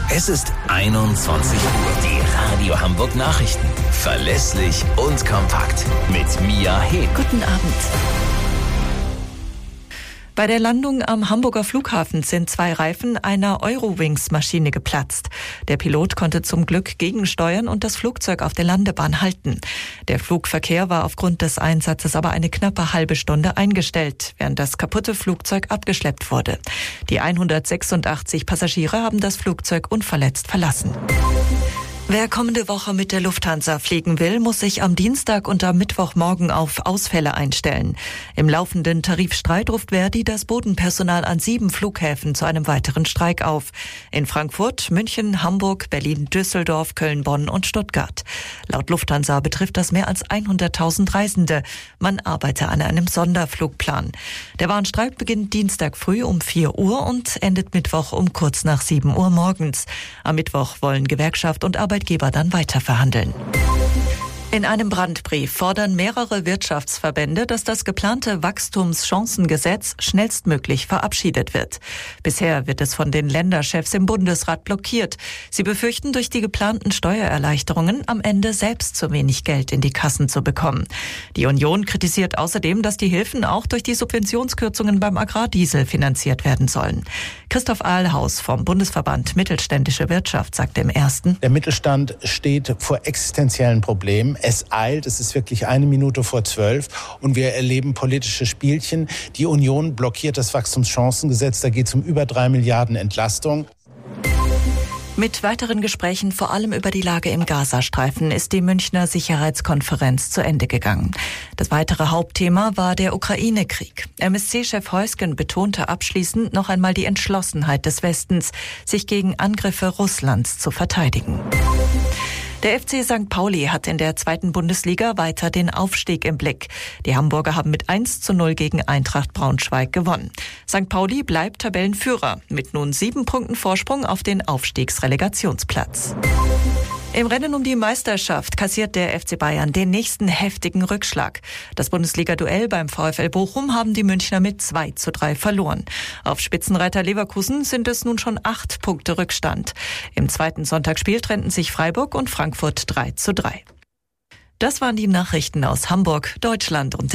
Es ist 21 Uhr. Die Radio Hamburg Nachrichten. Verlässlich und kompakt. Mit Mia Hehn. Guten Abend. Bei der Landung am Hamburger Flughafen sind 2 Reifen einer Eurowings-Maschine geplatzt. Der Pilot konnte zum Glück gegensteuern und das Flugzeug auf der Landebahn halten. Der Flugverkehr war aufgrund des Einsatzes aber eine knappe halbe Stunde eingestellt, während das kaputte Flugzeug abgeschleppt wurde. Die 186 Passagiere haben das Flugzeug unverletzt verlassen. Wer kommende Woche mit der Lufthansa fliegen will, muss sich am Dienstag und am Mittwochmorgen auf Ausfälle einstellen. Im laufenden Tarifstreit ruft Verdi das Bodenpersonal an 7 Flughäfen zu einem weiteren Streik auf. In Frankfurt, München, Hamburg, Berlin, Düsseldorf, Köln, Bonn und Stuttgart. Laut Lufthansa betrifft das mehr als 100.000 Reisende. Man arbeite an einem Sonderflugplan. Der Warnstreik beginnt Dienstag früh um 4 Uhr und endet Mittwoch um kurz nach 7 Uhr morgens. Am Mittwoch wollen Gewerkschaft und Arbeitgeber dann weiter verhandeln. In einem Brandbrief fordern mehrere Wirtschaftsverbände, dass das geplante Wachstumschancengesetz schnellstmöglich verabschiedet wird. Bisher wird es von den Länderchefs im Bundesrat blockiert. Sie befürchten, durch die geplanten Steuererleichterungen am Ende selbst zu wenig Geld in die Kassen zu bekommen. Die Union kritisiert außerdem, dass die Hilfen auch durch die Subventionskürzungen beim Agrardiesel finanziert werden sollen. Christoph Ahlhaus vom Bundesverband Mittelständische Wirtschaft sagt im Ersten: Der Mittelstand steht vor existenziellen Problemen. Es eilt, es ist wirklich 11:55 und wir erleben politische Spielchen. Die Union blockiert das Wachstumschancengesetz, da geht es um über 3 Milliarden Entlastung. Mit weiteren Gesprächen vor allem über die Lage im Gazastreifen ist die Münchner Sicherheitskonferenz zu Ende gegangen. Das weitere Hauptthema war der Ukraine-Krieg. MSC-Chef Heusgen betonte abschließend noch einmal die Entschlossenheit des Westens, sich gegen Angriffe Russlands zu verteidigen. Der FC St. Pauli hat in der 2. Bundesliga weiter den Aufstieg im Blick. Die Hamburger haben mit 1:0 gegen Eintracht Braunschweig gewonnen. St. Pauli bleibt Tabellenführer mit nun 7 Punkten Vorsprung auf den Aufstiegsrelegationsplatz. Im Rennen um die Meisterschaft kassiert der FC Bayern den nächsten heftigen Rückschlag. Das Bundesliga-Duell beim VfL Bochum haben die Münchner mit 2:3 verloren. Auf Spitzenreiter Leverkusen sind es nun schon 8 Punkte Rückstand. Im zweiten Sonntagsspiel trennten sich Freiburg und Frankfurt 3:3. Das waren die Nachrichten aus Hamburg, Deutschland und